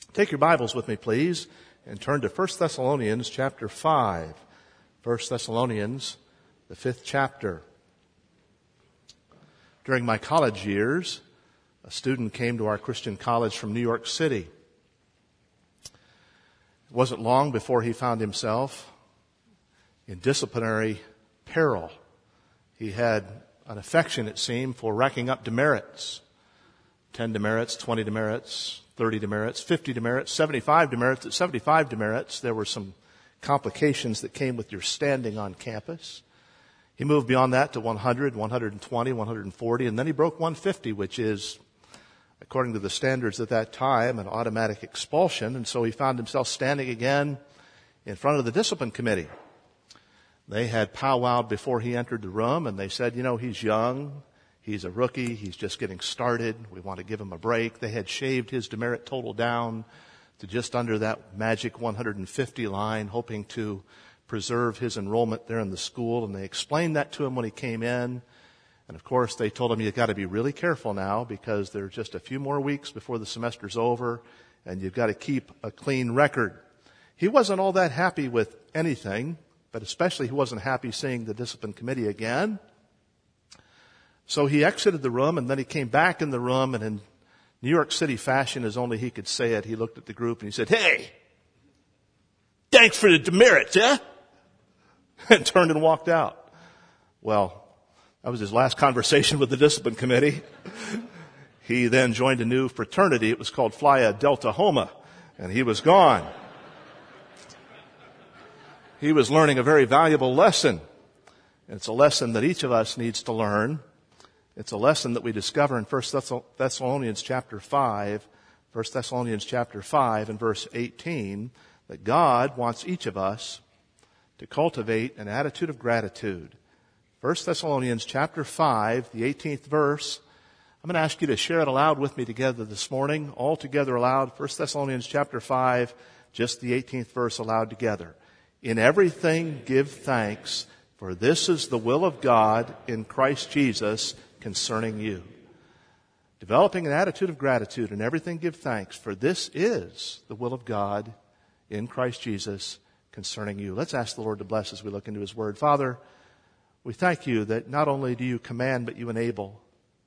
Take your Bibles with me, please, and turn to 1 Thessalonians chapter 5. 1 Thessalonians, the 5th chapter. During my college years, a student came to our Christian college from New York City. It wasn't long before he found himself in disciplinary peril. He had an affection, it seemed, for racking up demerits. 10 demerits, 20 demerits, 30 demerits, 50 demerits, 75 demerits. At 75 demerits, there were some complications that came with your standing on campus. He moved beyond that to 100, 120, 140, and then he broke 150, which is, according to the standards at that time, an automatic expulsion. And so he found himself standing again in front of the discipline committee. They had powwowed before he entered the room, and they said, he's young. He's a rookie. He's just getting started. We want to give him a break. They had shaved his demerit total down to just under that magic 150 line, hoping to preserve his enrollment there in the school. And they explained that to him when he came in. And of course, they told him, you've got to be really careful now because there's just a few more weeks before the semester's over, and you've got to keep a clean record. He wasn't all that happy with anything, but especially he wasn't happy seeing the discipline committee again. So he exited the room, and then he came back in the room, and in New York City fashion, as only he could say it, he looked at the group and he said, "Hey, thanks for the demerits, huh?" and turned and walked out. Well, that was his last conversation with the discipline committee. He then joined a new fraternity. It was called Phi Delta Homa, and he was gone. He was learning a very valuable lesson. It's a lesson that each of us needs to learn. It's a lesson that we discover in 1 Thessalonians chapter 5, 1 Thessalonians chapter 5 and verse 18, that God wants each of us to cultivate an attitude of gratitude. 1 Thessalonians chapter 5, the 18th verse. I'm going to ask you to share it aloud with me together this morning, all together aloud. 1 Thessalonians chapter 5, just the 18th verse aloud together. In everything give thanks, for this is the will of God in Christ Jesus concerning you. Developing an attitude of gratitude, in everything give thanks, for this is the will of God in Christ Jesus concerning you. Let's ask the Lord to bless as we look into His Word. Father, we thank You that not only do You command, but You enable.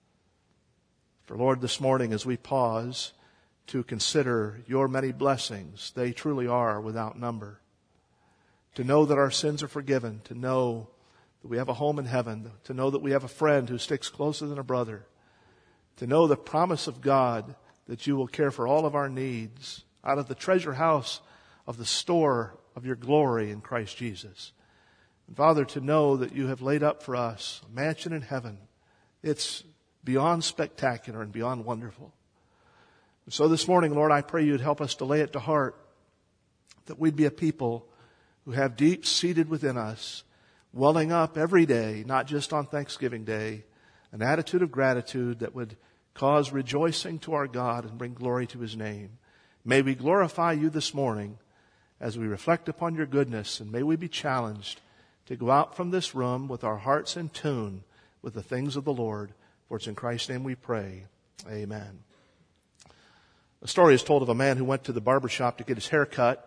For Lord, this morning as we pause to consider Your many blessings, they truly are without number. To know that our sins are forgiven, to know that we have a home in heaven, to know that we have a friend who sticks closer than a brother, to know the promise of God that You will care for all of our needs out of the treasure house of the store of Your glory in Christ Jesus. And Father, to know that You have laid up for us a mansion in heaven. It's beyond spectacular and beyond wonderful. And so this morning, Lord, I pray You'd help us to lay it to heart that we'd be a people who have deep seated within us, welling up every day, not just on Thanksgiving Day, an attitude of gratitude that would cause rejoicing to our God and bring glory to His name. May we glorify You this morning as we reflect upon Your goodness, and may we be challenged to go out from this room with our hearts in tune with the things of the Lord. For it's in Christ's name we pray. Amen. A story is told of a man who went to the barber shop to get his hair cut.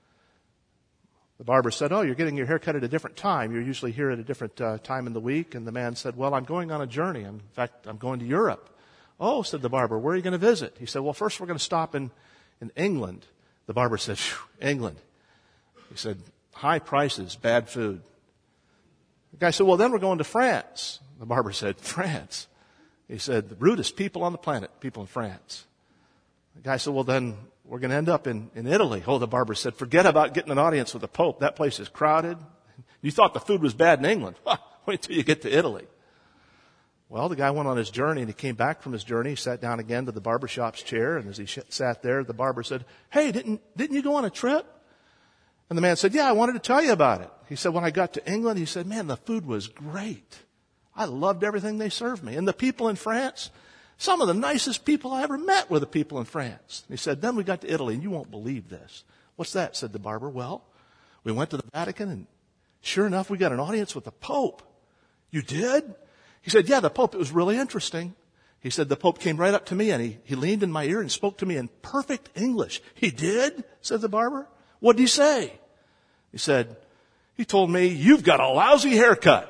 The barber said, "Oh, you're getting your hair cut at a different time. You're usually here at a different time in the week." And the man said, "Well, I'm going on a journey. In fact, I'm going to Europe." "Oh," said the barber, "where are you going to visit?" He said, "Well, first we're going to stop in England." The barber said, "England." He said, "High prices, bad food." The guy said, "Well, then we're going to France." The barber said, "France?" He said, "The rudest people on the planet, people in France." The guy said, "Well, then we're going to end up in Italy." Oh, the barber said, "Forget about getting an audience with the Pope. That place is crowded. You thought the food was bad in England. Wait till you get to Italy." Well, the guy went on his journey, and he came back from his journey. He sat down again to the barbershop's chair, and as he sat there, the barber said, "Hey, didn't you go on a trip?" And the man said, "Yeah, I wanted to tell you about it." He said, "When I got to England," he said, "man, the food was great. I loved everything they served me. And the people in France, some of the nicest people I ever met were the people in France." And he said, "Then we got to Italy, and you won't believe this." "What's that?" said the barber. "Well, we went to the Vatican, and sure enough, we got an audience with the Pope." "You did?" He said, "Yeah, the Pope. It was really interesting. He said, the Pope came right up to me and he leaned in my ear and spoke to me in perfect English. He did? Said the barber. What did he say? He said, he told me, you've got a lousy haircut.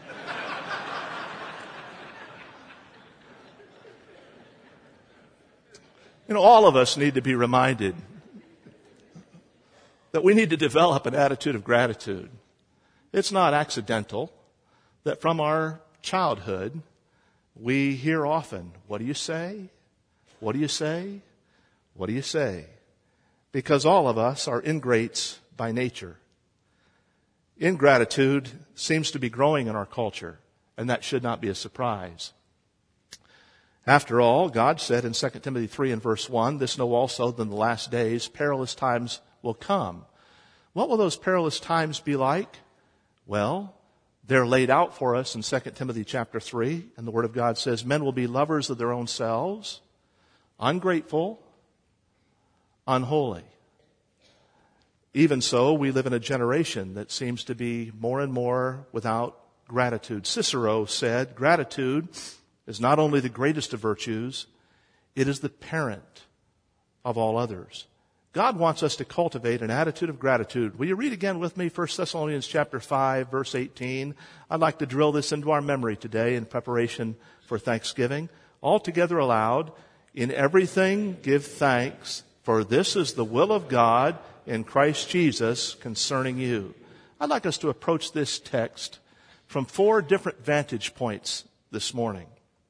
All of us need to be reminded that we need to develop an attitude of gratitude. It's not accidental that from our childhood, we hear often, what do you say? What do you say? What do you say? Because all of us are ingrates by nature. Ingratitude seems to be growing in our culture, and that should not be a surprise. After all, God said in 2 Timothy 3 and verse 1, this know also that in the last days perilous times will come. What will those perilous times be like? Well, they're laid out for us in 2 Timothy chapter 3, and the Word of God says, men will be lovers of their own selves, ungrateful, unholy. Even so, we live in a generation that seems to be more and more without gratitude. Cicero said, gratitude is not only the greatest of virtues, it is the parent of all others. God wants us to cultivate an attitude of gratitude. Will you read again with me 1 Thessalonians chapter 5, verse 18? I'd like to drill this into our memory today in preparation for Thanksgiving. All together aloud, in everything give thanks, for this is the will of God in Christ Jesus concerning you. I'd like us to approach this text from 4 different vantage points this morning.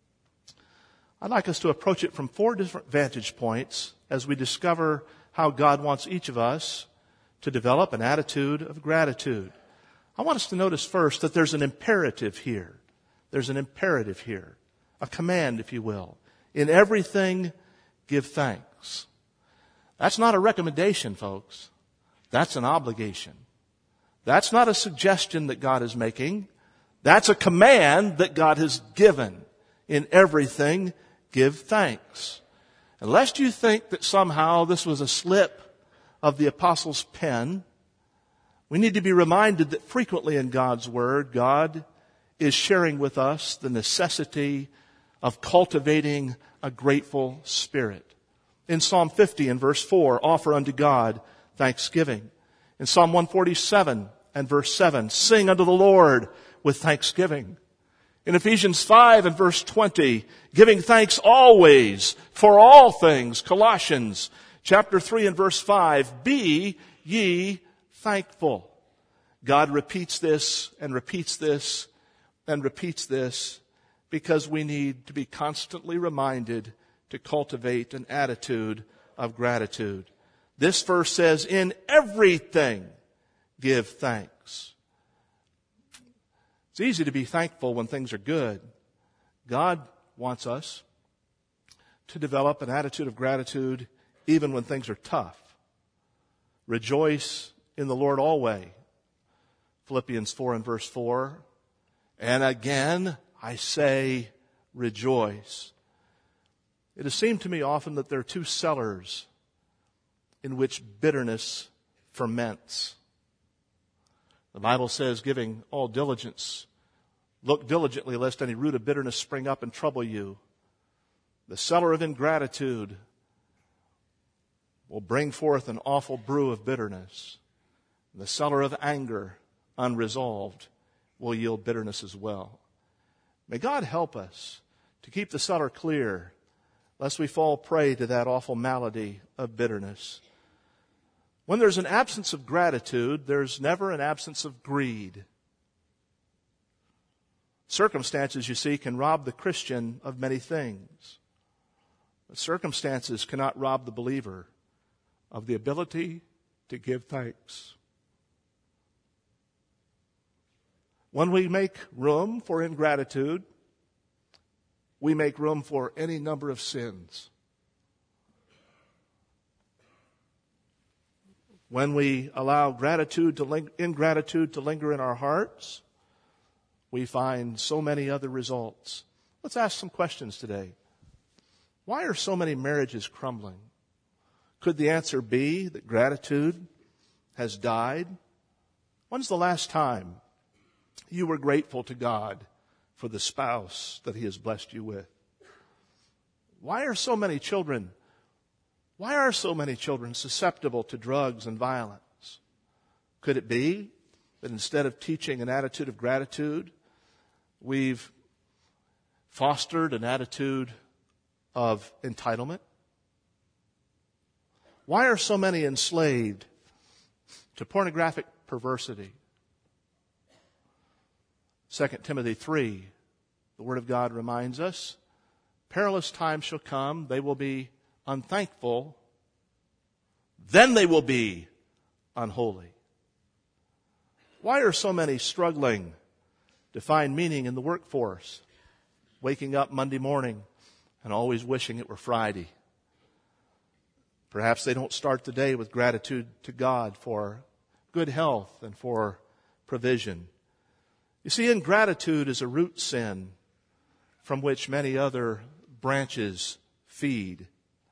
I'd like us to approach it from 4 different vantage points as we discover how God wants each of us to develop an attitude of gratitude. I want us to notice first that there's an imperative here. There's an imperative here, a command, if you will. In everything, give thanks. That's not a recommendation, folks. That's an obligation. That's not a suggestion that God is making. That's a command that God has given. In everything, give thanks. Unless you think that somehow this was a slip of the apostle's pen, we need to be reminded that frequently in God's Word, God is sharing with us the necessity of cultivating a grateful spirit. In Psalm 50 and verse 4, offer unto God thanksgiving. In Psalm 147 and verse 7, sing unto the Lord with thanksgiving. In Ephesians 5 and verse 20, giving thanks always for all things. Colossians chapter 3 and verse 5, be ye thankful. God repeats this and repeats this and repeats this because we need to be constantly reminded to cultivate an attitude of gratitude. This verse says, in everything give thanks. It's easy to be thankful when things are good. God wants us to develop an attitude of gratitude even when things are tough. Rejoice in the Lord always. Philippians 4 and verse 4. And again, I say, rejoice. It has seemed to me often that there are 2 cellars in which bitterness ferments. The Bible says, giving all diligence, look diligently lest any root of bitterness spring up and trouble you. The cellar of ingratitude will bring forth an awful brew of bitterness. The cellar of anger, unresolved, will yield bitterness as well. May God help us to keep the cellar clear, lest we fall prey to that awful malady of bitterness. When there's an absence of gratitude, there's never an absence of greed. Circumstances, you see, can rob the Christian of many things. But circumstances cannot rob the believer of the ability to give thanks. When we make room for ingratitude, we make room for any number of sins. When we allow ingratitude to linger in our hearts, we find so many other results. Let's ask some questions today. Why are so many marriages crumbling? Could the answer be that gratitude has died? When's the last time you were grateful to God for the spouse that He has blessed you with? Why are so many children susceptible to drugs and violence? Could it be that instead of teaching an attitude of gratitude, we've fostered an attitude of entitlement? Why are so many enslaved to pornographic perversity? 2 Timothy 3, the Word of God reminds us, perilous times shall come, they will be unthankful, then they will be unholy. Why are so many struggling to find meaning in the workforce, waking up Monday morning and always wishing it were Friday? Perhaps they don't start the day with gratitude to God for good health and for provision. You see, ingratitude is a root sin from which many other branches feed.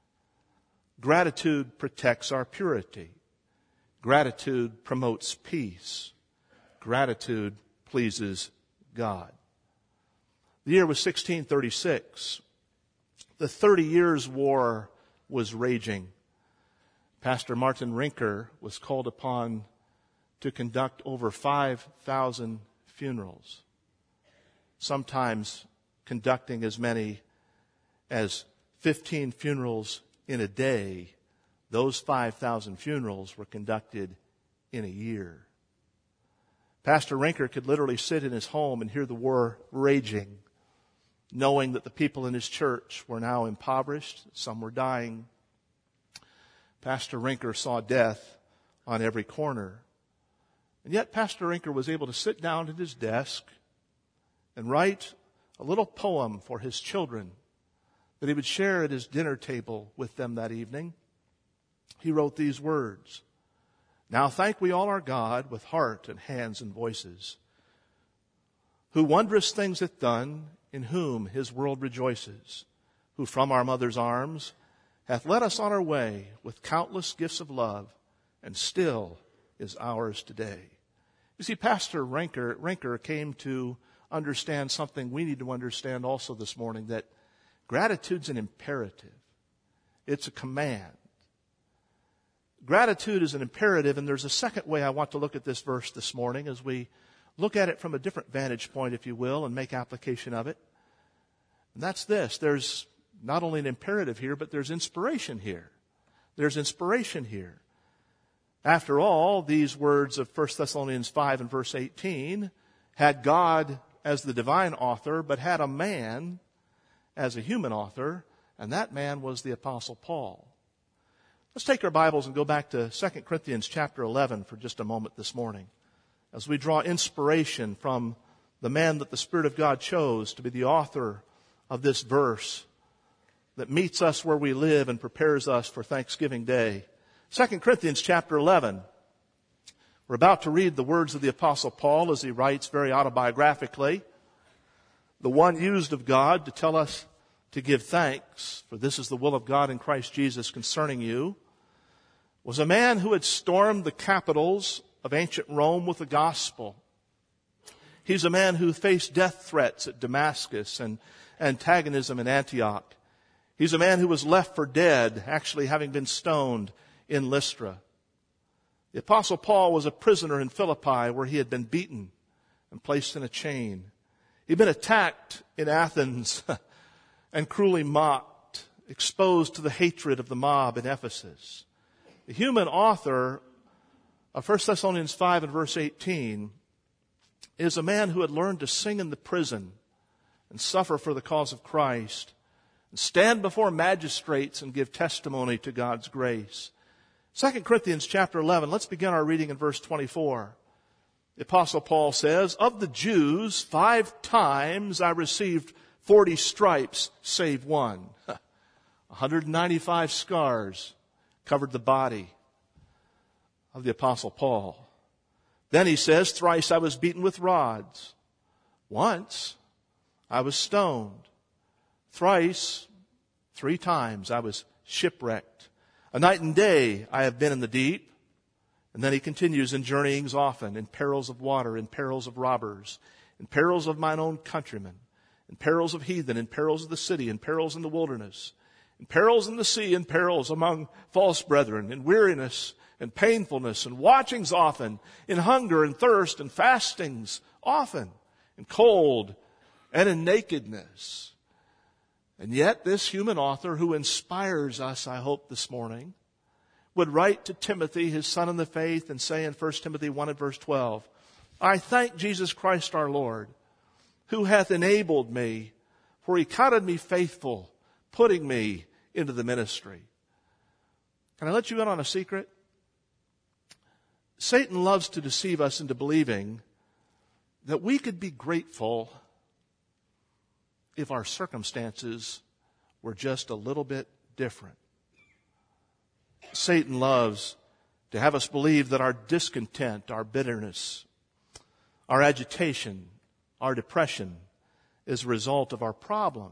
Gratitude protects our purity. Gratitude promotes peace. Gratitude pleases God. The year was 1636. The 30 Years' War was raging. Pastor Martin Rinker was called upon to conduct over 5,000 funerals, sometimes conducting as many as 15 funerals in a day. Those 5,000 funerals were conducted in a year. Pastor Rinker could literally sit in his home and hear the war raging, knowing that the people in his church were now impoverished, some were dying. Pastor Rinker saw death on every corner. And yet Pastor Rinker was able to sit down at his desk and write a little poem for his children that he would share at his dinner table with them that evening. He wrote these words, "Now thank we all our God with heart and hands and voices, who wondrous things hath done, in whom his world rejoices, who from our mother's arms hath led us on our way with countless gifts of love, and still is ours today." You see, Pastor Rinker came to understand something we need to understand also this morning, that gratitude's an imperative. It's a command. Gratitude is an imperative, and there's a second way I want to look at this verse this morning as we look at it from a different vantage point, if you will, and make application of it. And that's this. There's not only an imperative here, but there's inspiration here. There's inspiration here. After all, these words of 1 Thessalonians 5 and verse 18 had God as the divine author, but had a man as a human author, and that man was the Apostle Paul. Let's take our Bibles and go back to 2 Corinthians chapter 11 for just a moment this morning, as we draw inspiration from the man that the Spirit of God chose to be the author of this verse that meets us where we live and prepares us for Thanksgiving Day. 2 Corinthians chapter 11. We're about to read the words of the Apostle Paul as he writes very autobiographically, the one used of God to tell us to give thanks, for this is the will of God in Christ Jesus concerning you, was a man who had stormed the capitals of ancient Rome with the gospel. He's a man who faced death threats at Damascus and antagonism in Antioch. He's a man who was left for dead, actually having been stoned in Lystra. The Apostle Paul was a prisoner in Philippi where he had been beaten and placed in a chain. He'd been attacked in Athens and cruelly mocked, exposed to the hatred of the mob in Ephesus. The human author of 1 Thessalonians 5 and verse 18 is a man who had learned to sing in the prison and suffer for the cause of Christ and stand before magistrates and give testimony to God's grace. 2 Corinthians chapter 11, let's begin our reading in verse 24. The Apostle Paul says, "Of the Jews 5 times I received 40 stripes, save one." 195 scars covered the body of the Apostle Paul. Then he says, "Thrice I was beaten with rods. Once I was stoned. Thrice, 3 times I was shipwrecked. A night and day I have been in the deep." And then he continues, "In journeyings often, in perils of water, in perils of robbers, in perils of mine own countrymen, in perils of heathen, in perils of the city, in perils in the wilderness, in perils in the sea, and perils among false brethren, in weariness and painfulness, and watchings often, in hunger and thirst, and fastings often, in cold and in nakedness. And yet this human author, who inspires us, I hope, this morning, would write to Timothy, his son in the faith, and say in 1 Timothy 1 and verse 12, I thank Jesus Christ our Lord, who hath enabled me, for he counted me faithful, putting me into the ministry. Can I let you in on a secret? Satan loves to deceive us into believing that we could be grateful if our circumstances were just a little bit different. Satan loves to have us believe that our discontent, our bitterness, our agitation, our depression is a result of our problems.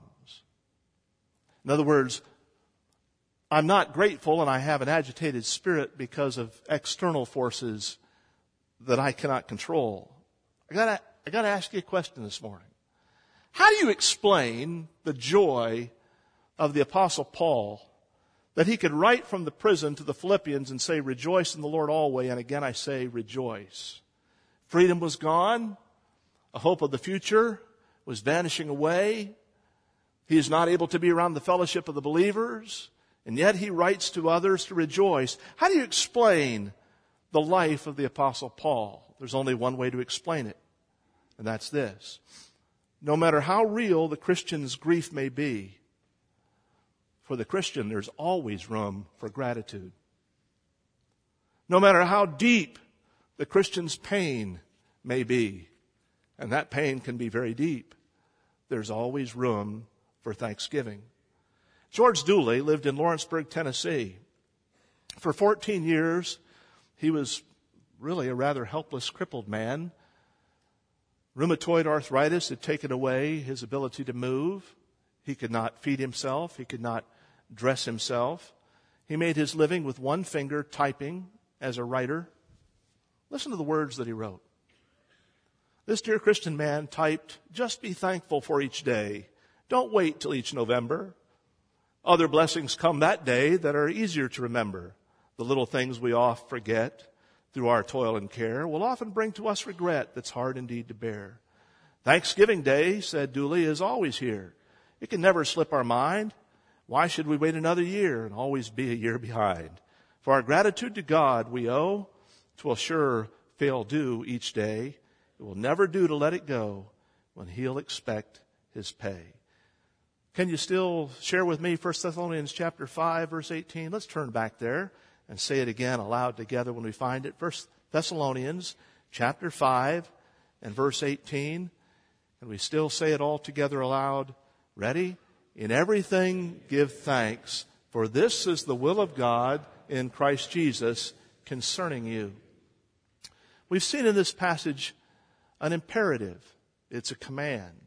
In other words, I'm not grateful and I have an agitated spirit because of external forces that I cannot control. I gotta ask you a question this morning. How do you explain the joy of the Apostle Paul that he could write from the prison to the Philippians and say, rejoice in the Lord always, and again I say, rejoice. Freedom was gone. A hope of the future was vanishing away. He is not able to be around the fellowship of the believers, and yet he writes to others to rejoice. How do you explain the life of the Apostle Paul? There's only one way to explain it, and that's this. No matter how real the Christian's grief may be, for the Christian, there's always room for gratitude. No matter how deep the Christian's pain may be, and that pain can be very deep, there's always room for thanksgiving. George Dooley lived in Lawrenceburg, Tennessee. For 14 years, he was really a rather helpless, crippled man. Rheumatoid arthritis had taken away his ability to move. He could not feed himself. He could not dress himself. He made his living with one finger typing as a writer. Listen to the words that he wrote. This dear Christian man typed, just be thankful for each day. Don't wait till each November. Other blessings come that day that are easier to remember. The little things we oft forget through our toil and care will often bring to us regret that's hard indeed to bear. Thanksgiving Day, said Dooley, is always here. It can never slip our mind. Why should we wait another year and always be a year behind? For our gratitude to God we owe, 'twill sure fail due each day. It will never do to let it go when he'll expect his pay. Can you still share with me 1 Thessalonians chapter 5, verse 18? Let's turn back there and say it again aloud together when we find it. 1 Thessalonians chapter 5 and verse 18. Can we still say it all together aloud? Ready? In everything give thanks, for this is the will of God in Christ Jesus concerning you. We've seen in this passage an imperative. It's a command.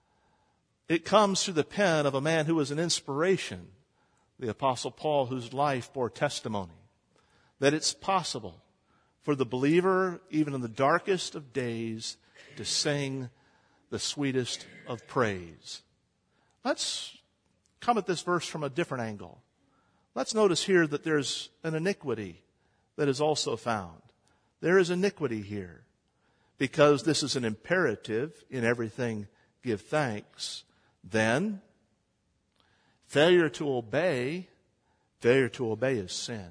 It comes through the pen of a man who was an inspiration, the Apostle Paul, whose life bore testimony that it's possible for the believer, even in the darkest of days, to sing the sweetest of praise. Let's come at this verse from a different angle. Let's notice here that there's an iniquity that is also found. There is iniquity here because this is an imperative. In everything give thanks. Then, failure to obey is sin.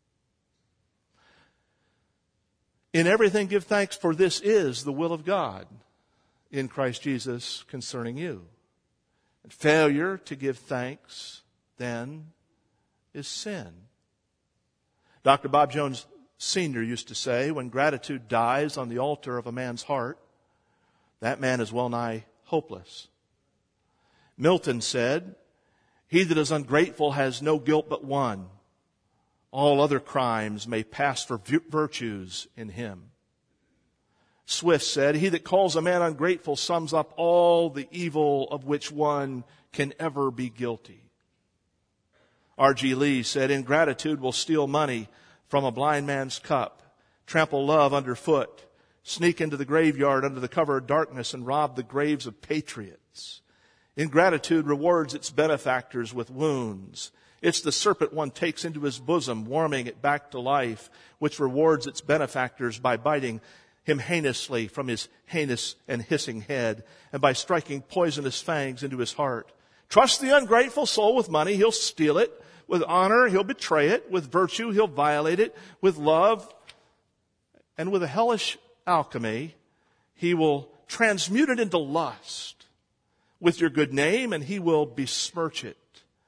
In everything give thanks, for this is the will of God in Christ Jesus concerning you. And failure to give thanks, then, is sin. Dr. Bob Jones Sr. used to say, when gratitude dies on the altar of a man's heart, that man is well nigh hopeless. Milton said, he that is ungrateful has no guilt but one. All other crimes may pass for virtues in him. Swift said, he that calls a man ungrateful sums up all the evil of which one can ever be guilty. R.G. Lee said, ingratitude will steal money from a blind man's cup, trample love underfoot, sneak into the graveyard under the cover of darkness and rob the graves of patriots. Ingratitude rewards its benefactors with wounds. It's the serpent one takes into his bosom, warming it back to life, which rewards its benefactors by biting him heinously from his heinous and hissing head, and by striking poisonous fangs into his heart. Trust the ungrateful soul with money, he'll steal it. With honor, he'll betray it. With virtue, he'll violate it. With love and with a hellish alchemy, he will transmute it into lust. With your good name, and he will besmirch it.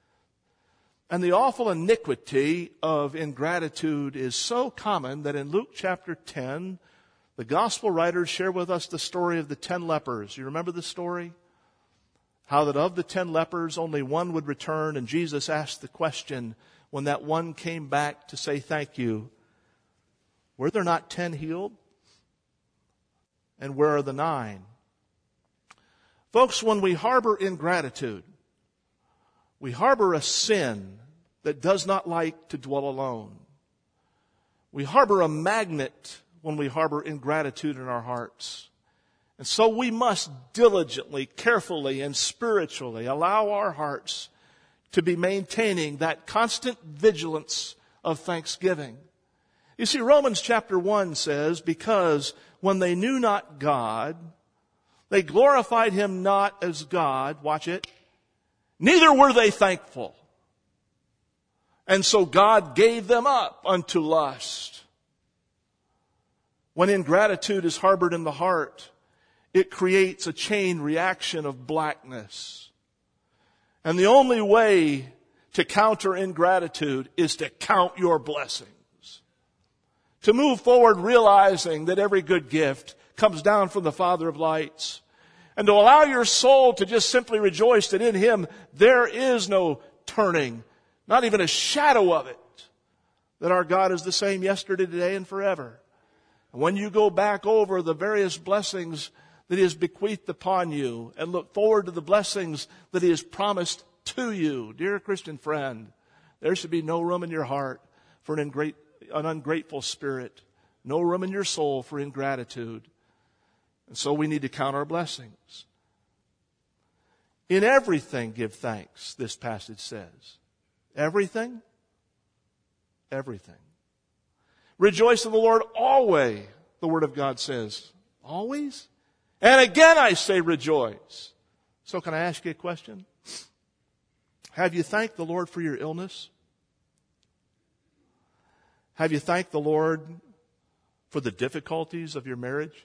And the awful iniquity of ingratitude is so common that in Luke chapter 10, the gospel writers share with us the story of the 10 lepers. You remember the story? How that of the 10 lepers, only one would return, and Jesus asked the question when that one came back to say thank you, were there not 10 healed? And where are the 9? Folks, when we harbor ingratitude, we harbor a sin that does not like to dwell alone. We harbor a magnet when we harbor ingratitude in our hearts. And so we must diligently, carefully, and spiritually allow our hearts to be maintaining that constant vigilance of thanksgiving. You see, Romans chapter 1 says, because when they knew not God, they glorified him not as God, watch it, neither were they thankful. And so God gave them up unto lust. When ingratitude is harbored in the heart, it creates a chain reaction of blackness. And the only way to counter ingratitude is to count your blessings. To move forward realizing that every good gift comes down from the Father of lights. And to allow your soul to just simply rejoice that in him there is no turning, not even a shadow of it, that our God is the same yesterday, today, and forever. And when you go back over the various blessings that he has bequeathed upon you and look forward to the blessings that he has promised to you, dear Christian friend, there should be no room in your heart for an ungrateful spirit, no room in your soul for ingratitude. And so we need to count our blessings. In everything give thanks, this passage says. Everything? Everything. Rejoice in the Lord always, the Word of God says. Always? And again I say rejoice. So can I ask you a question? Have you thanked the Lord for your illness? Have you thanked the Lord for the difficulties of your marriage?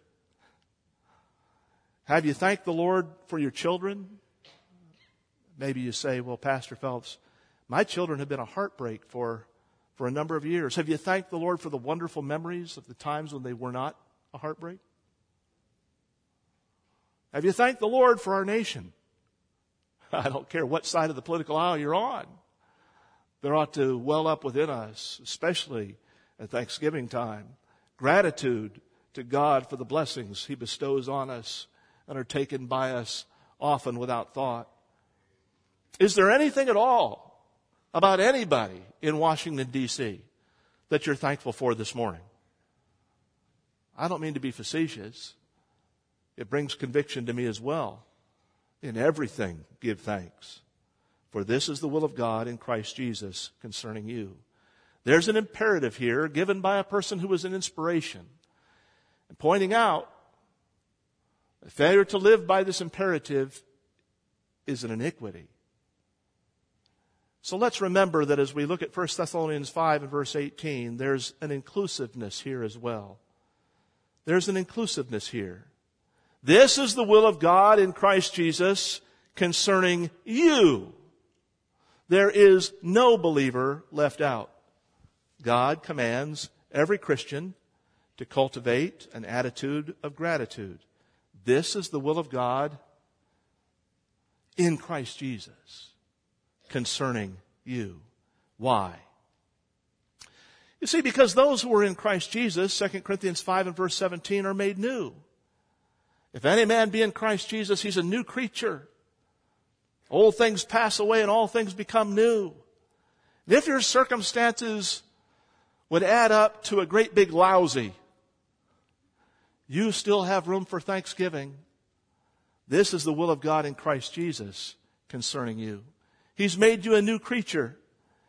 Have you thanked the Lord for your children? Maybe you say, well, Pastor Phelps, my children have been a heartbreak for a number of years. Have you thanked the Lord for the wonderful memories of the times when they were not a heartbreak? Have you thanked the Lord for our nation? I don't care what side of the political aisle you're on. There ought to well up within us, especially at Thanksgiving time, gratitude to God for the blessings he bestows on us and are taken by us often without thought. Is there anything at all about anybody in Washington, D.C. that you're thankful for this morning? I don't mean to be facetious. It brings conviction to me as well. In everything, give thanks. For this is the will of God in Christ Jesus concerning you. There's an imperative here given by a person who was an inspiration. And pointing out that failure to live by this imperative is an iniquity. So let's remember that as we look at 1 Thessalonians 5 and verse 18, there's an inclusiveness here as well. There's an inclusiveness here. This is the will of God in Christ Jesus concerning you. There is no believer left out. God commands every Christian to cultivate an attitude of gratitude. This is the will of God in Christ Jesus concerning you. Why? You see, because those who are in Christ Jesus, 2 Corinthians 5 and verse 17, are made new. If any man be in Christ Jesus, he's a new creature. Old things pass away and all things become new. And if your circumstances would add up to a great big lousy, you still have room for thanksgiving. This is the will of God in Christ Jesus concerning you. He's made you a new creature.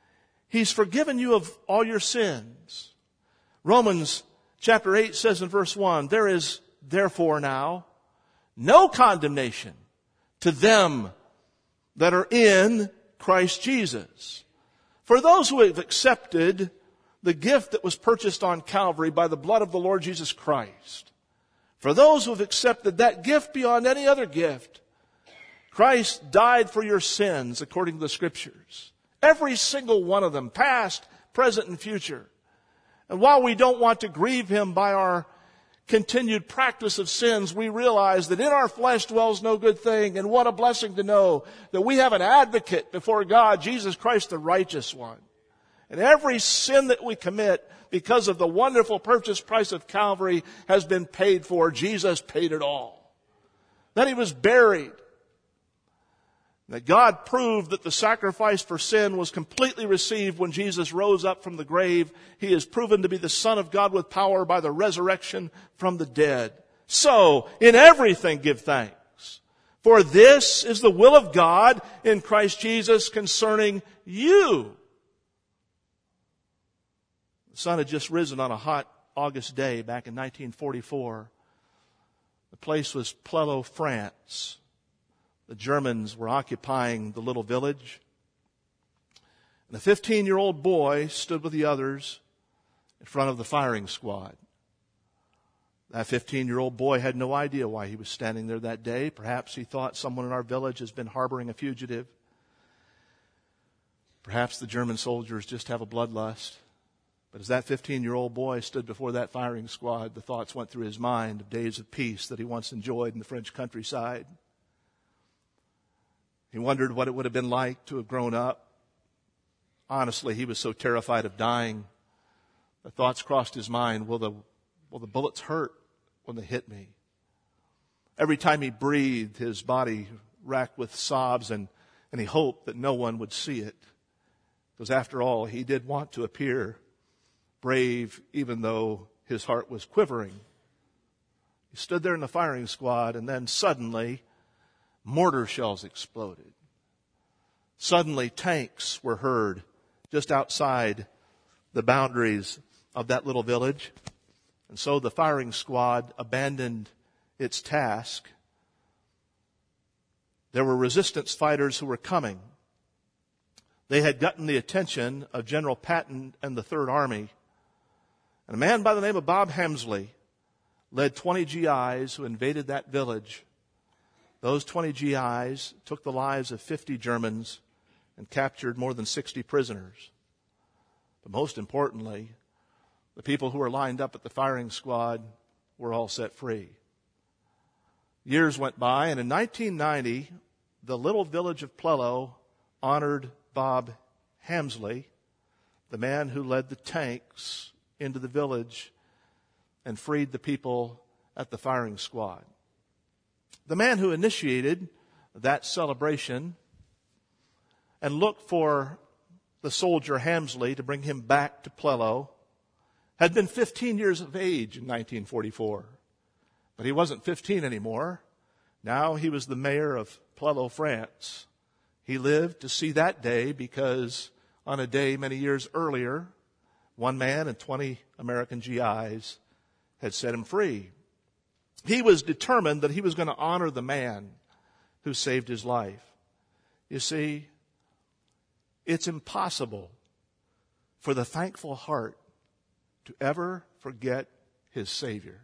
He's forgiven you of all your sins. Romans chapter 8 says in verse 1, there is therefore now no condemnation to them that are in Christ Jesus. For those who have accepted the gift that was purchased on Calvary by the blood of the Lord Jesus Christ, for those who have accepted that gift beyond any other gift, Christ died for your sins according to the Scriptures. Every single one of them, past, present, and future. And while we don't want to grieve Him by our continued practice of sins, we realize that in our flesh dwells no good thing. And what a blessing to know that we have an advocate before God, Jesus Christ, the righteous one. And every sin that we commit, because of the wonderful purchase price of Calvary, has been paid for. Jesus paid it all. Then He was buried. That God proved that the sacrifice for sin was completely received when Jesus rose up from the grave. He is proven to be the Son of God with power by the resurrection from the dead. So, in everything give thanks. For this is the will of God in Christ Jesus concerning you. The sun had just risen on a hot August day back in 1944. The place was Plelo, France. The Germans were occupying the little village. And a 15-year-old boy stood with the others in front of the firing squad. That 15-year-old boy had no idea why he was standing there that day. Perhaps he thought someone in our village has been harboring a fugitive. Perhaps the German soldiers just have a bloodlust. But as that 15-year-old boy stood before that firing squad, the thoughts went through his mind of days of peace that he once enjoyed in the French countryside. He wondered what it would have been like to have grown up. Honestly, he was so terrified of dying. The thoughts crossed his mind, will the bullets hurt when they hit me? Every time he breathed, his body racked with sobs, and he hoped that no one would see it. Because after all, he did want to appear brave, even though his heart was quivering. He stood there in the firing squad, and then suddenly, mortar shells exploded. Suddenly, tanks were heard just outside the boundaries of that little village. And so the firing squad abandoned its task. There were resistance fighters who were coming. They had gotten the attention of General Patton and the Third Army. And a man by the name of Bob Hemsley led 20 GIs who invaded that village. Those 20 GIs took the lives of 50 Germans and captured more than 60 prisoners. But most importantly, the people who were lined up at the firing squad were all set free. Years went by, and in 1990, the little village of Plelo honored Bob Hemsley, the man who led the tanks into the village and freed the people at the firing squad. The man who initiated that celebration and looked for the soldier Hemsley to bring him back to Plelo had been 15 years of age in 1944. But he wasn't 15 anymore. Now he was the mayor of Plelo, France. He lived to see that day because on a day many years earlier, one man and 20 American GIs had set him free. He was determined that he was going to honor the man who saved his life. You see, it's impossible for the thankful heart to ever forget his Savior.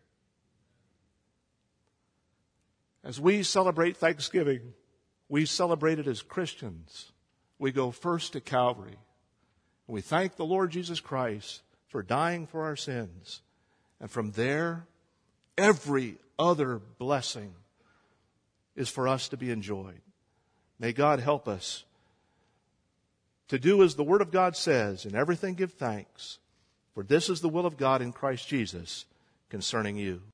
As we celebrate Thanksgiving, we celebrate it as Christians. We go first to Calvary. We thank the Lord Jesus Christ for dying for our sins. And from there, every other blessing is for us to be enjoyed. May God help us to do as the Word of God says, in everything give thanks, for this is the will of God in Christ Jesus concerning you.